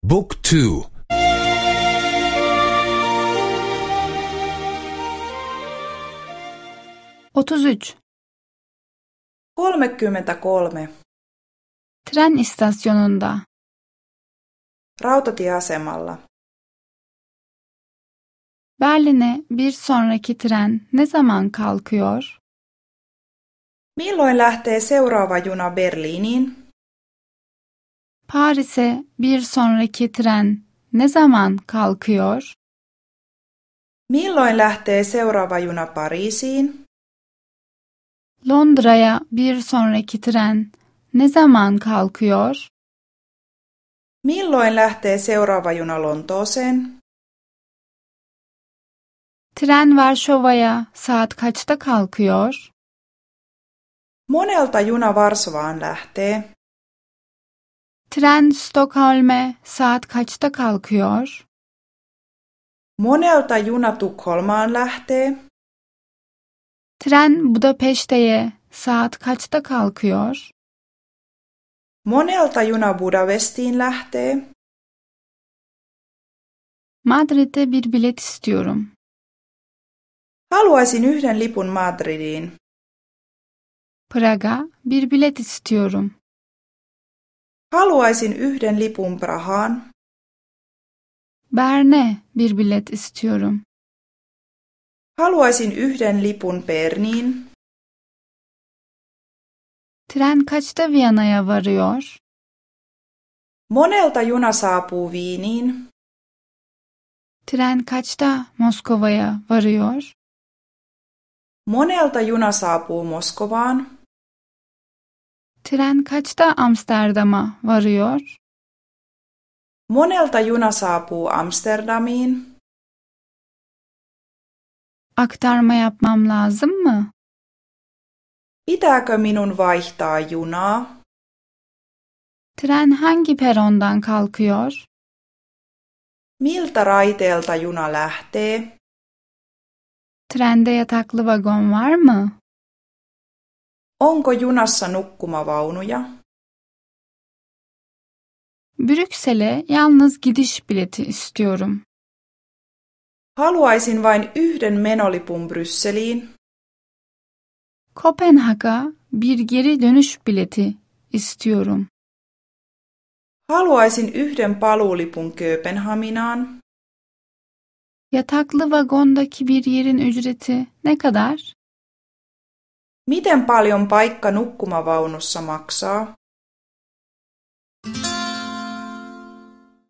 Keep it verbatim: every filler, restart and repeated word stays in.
Book two. otuz üç. kolmekymmentäkolme. Tren istasyonunda. Rautatieasemalla. Berlin'e bir sonraki tren ne zaman kalkıyor? Milloin lähtee seuraava juna Berliiniin? Paris'e bir sonraki tren ne zaman kalkıyor? Milloin lähtee seuraava juna Pariisiin? Londra'ya bir sonraki tren ne zaman kalkıyor? Milloin lähtee seuraava juna Lontooseen? Tren Varşova'ya saat kaçta kalkıyor? Monelta juna Varsovaan lähtee? Tren Stockholm'e saat kaçta kalkıyor? Monelta juna Tukholmaan lähtee? Tren Budapeşte'ye saat kaçta kalkıyor? Monelta juna Budapestiin lähtee? Madrid'e bir bilet istiyorum. Haluaisin yhden lipun Madridiin. Prag'a bir bilet istiyorum. Haluaisin yhden lipun Prahaan. Bern'e bir bilet istiyorum. Haluaisin yhden lipun Berniin. Tren kaçta Viyana'ya varıyor? Monelta juna saapuu Viiniin? Tren kaçta Moskova'ya varıyor? Monelta juna saapuu Moskovaan? Tren kaçta Amsterdam'a varıyor? Monelta juna saapuu Amsterdamiin? Aktarma yapmam lazım mı? Pitääkö minun vaihtaa junaa? Tren hangi perondan kalkıyor? Miltä raiteelta juna lähtee? Trende yataklı vagon var mı? Onko junassa nukkumavaunuja? Brüksel'e yalnız gidiş bileti istiyorum. Haluaisin vain yhden menolipun Brysseliin. Kopenhag'a bir geri dönüş bileti istiyorum. Haluaisin yhden paluulipun Kööpenhaminaan. Yataklı vagondaki bir yerin ücreti ne kadar? Miten paljon paikka nukkumavaunussa maksaa?